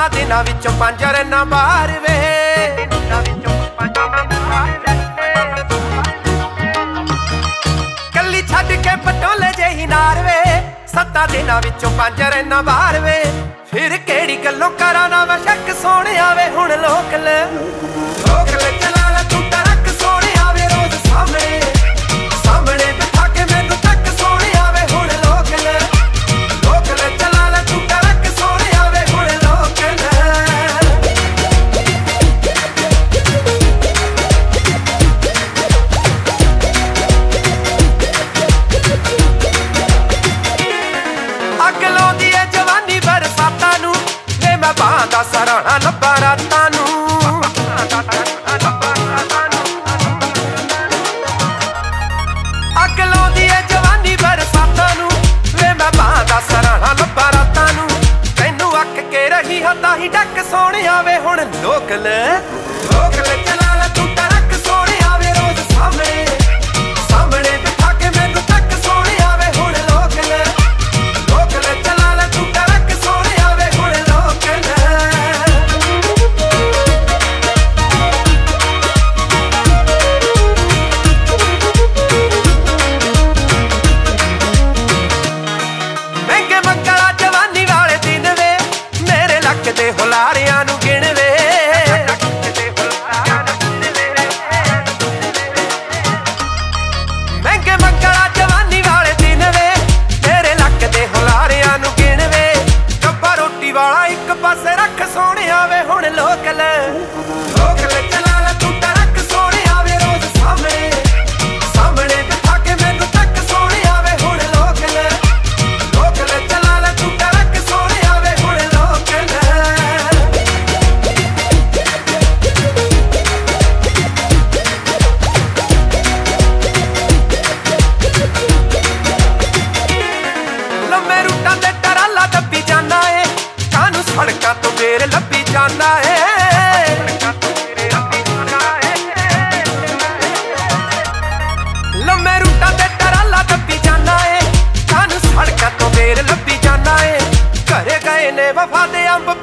7 ਦਿਨਾਂ ਵਿੱਚੋਂ 5 ਰੰਨਾ ਬਾਹਰ ਵੇ। ਕੱਲੀ ਛੱਡ ਕੇ ਪਟੋਲੇ ਜਿਹੀ ਨਾਰ ਵੇ। 7 ਦਿਨਾਂ ਵਿੱਚੋਂ 5 ਰੰਨਾ ਬਾਹਰ ਵੇ। ਫਿਰ ਕਿਹੜੀ ਗੱਲੋਂ ਕਰਾਂ ਨਾ ਮੈਂ ਸ਼ੱਕ ਸੋਹਣਿਆ ਵੇ। ਹੁਣ ਲੋਕ ਲੈ ਚਲਾ ਲੈ ਤੂੰ ਟਰੱਕ ਸੋਹਣਿਆ ਵੇ। ਰੋਜ਼ ਸਾਹਮਣੇ ਬਿਠਾ ਕੇ ਮੈਨੂੰ ਤੱਕ ਸੋਹਣਿਆ ਵੇ। ਹੁਣ ਲੋਕ ਲੈ ਚਲਾ ਲੈ ਤੂੰ ਟਰੱਕ ਸੋਹਣਿਆ ਵੇ। ਹੁਣ ਲੋਕ ਅੱਗ ਲਾਉਂਦੀ ਏ ਜਵਾਨੀ ਬਰਸਾਤਾਂ ਨੂੰ ਵੇ। ਮੈਂ ਬਾਹਾਂ ਦਾ ਸਰਾਣਾ ਲੱਭਾਂ ਰਾਤਾਂ ਨੂੰ। ਅੱਗ ਲਾਉਂਦੀ ਏ ਜਵਾਨੀ ਬਰਸਾਤਾਂ ਨੂੰ ਵੇ। ਮੈਂ ਬਾਹਾਂ ਦਾ ਸਰਾਣਾ ਲੱਭਾਂ ਰਾਤਾਂ ਨੂੰ। ਤੈਨੂੰ ਅੱਕ ਕੇ ਰਹੀ ਹਾਂ ਤਾਂ ਹੀ ਡੱਕ ਸੋਹਣਿਆ ਵੇ। ਹੁਣ ਲੋਕ ਲੈ ਚਲਾ ਲੈ ਤੂੰ ਟਰੱਕ ਸੋਹਣਿਆ ਵੇ। ਰੋਜ਼ ਸਾਹਮਣੇ ਬਿਠਾ ਕੇ ਮੈਨੂੰ ਤੱਕ ਸੋਹਣਿਆ ਵੇ। ਹੁਣ ਲੋਕ ਲੈ ਚਲਾ ਲੈ ਤੂੰ ਟਰੱਕ ਸੋਹਣਿਆ ਵੇ। ਹੁਣ ਲੋਕ ਮਹਿੰਗੇ ਮੰਗਲਾ ਜਵਾਨੀ ਵਾਲੇ ਦਿਨ ਵੇ। ਮੇਰੇ ਲੱਕ ਦੇ ਹੁਲਾਰਿਆਂ ਨੂੰ ਗਿਣ ਵੇ। ਮਹਿੰਗੇ ਮੰਗਲਾ ਜਵਾਨੀ ਵਾਲੇ ਦਿਨ ਵੇ। ਮੇਰੇ ਲੱਕ ਦੇ ਹੁਲਾਰਿਆਂ ਨੂੰ ਗਿਣ ਵੇ। ਡੱਬਾ ਰੋਟੀ ਵਾਲਾ ਇੱਕ ਪਾਸੇ ਰੱਖ ਸੋਹਣਿਆ ਵੇ। ਹੁਣ ਲੋਕ ਲੈ ਚਲਾ ਲੈ ਤੂੰ ਟਰੱਕ ਸੋਹਣਿਆ ਵੇ। ਰੋਜ਼ ਸਾਹਮਣੇ ਬਿਠਾ ਕੇ ਮੈਨੂੰ ਤੱਕ ਸੋਹਣਿਆ ਵੇ। ਹੁਣ ਲੋਕ ਲੈ ਚਲਾ ਲੈ ਤੂੰ ਟਰੱਕ ਸੋਹਣਿਆ ਵੇ। ਹੁਣ ਲੋਕ ਲੰਮੇ ਰੂਟਾਂ ਤੇ ਟਰਾਲਾ ਦੱਬੀ ਜਾਨਾ ਏ। ਕਾਹਨੂੰ ਸੜਕਾਂ ਤੋਂ ਬੇਰ ਲੱਭੀ ਜਾਨਾ ਏ। ਲੰਮੇ ਰੂਟਾਂ ਤੇ ਟਰਾਲਾ ਦੱਬੀ ਜਾਨਾ ਏ। ਕਾਹਨੂੰ ਸੜਕਾਂ ਤੋਂ ਬੇਰ ਲੱਭੀ ਜਾਨਾ ਏ। ਘਰੇ ਗਏ ਨੇ ਵਫਾ ਦੇ ਅੰਬ